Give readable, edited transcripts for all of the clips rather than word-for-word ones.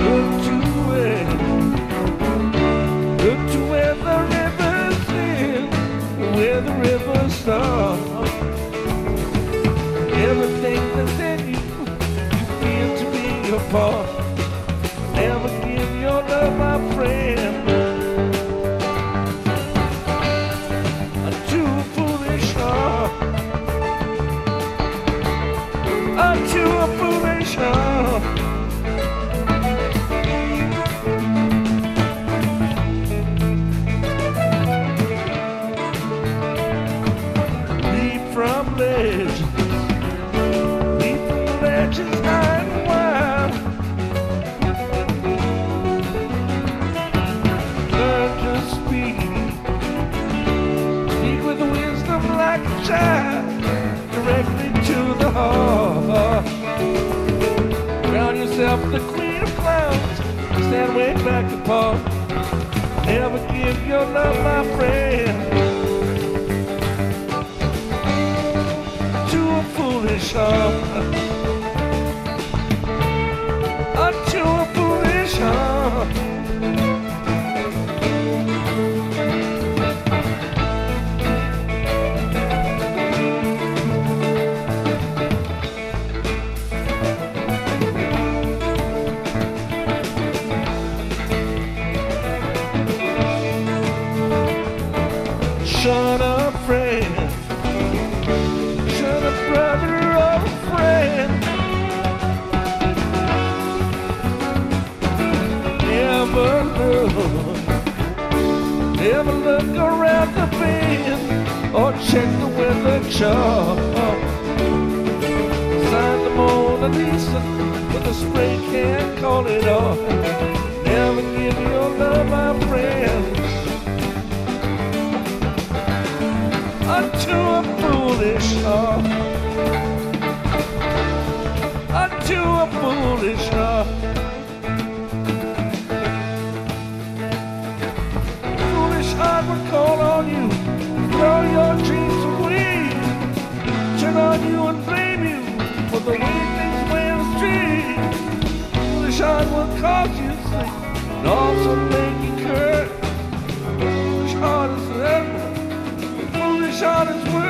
Look to where the rivers end, where the rivers start. Everything that's in you, you feel to be your part. Never give your love, my friend, to a foolish heart. To a foolish heart. Leap from ledges, leap from ledges high and wide. Learn to speak with wisdom like a child, directly to the heart. Crown yourself the queen of clowns, stand way back apart. Never give your love, my friend, to a foolish heart. To a foolish heart. Shun a friend, shun a brother or a friend. Never look around the bend or check the weather chart. Sign the Mona Lisa with a spray can, call it off. Never give your love, my friend, unto a foolish heart. Unto a foolish heart. Foolish heart will call on you, throw your dreams away, turn on you and blame you for the way things went astray. Foolish heart will cause you to sleep and also make you curse. Foolish heart is forever. Foolish heart is worth.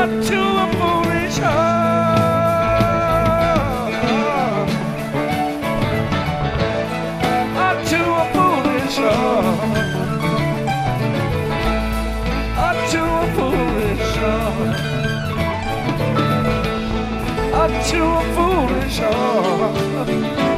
to a foolish heart, to a foolish heart, to a foolish heart, to a foolish heart.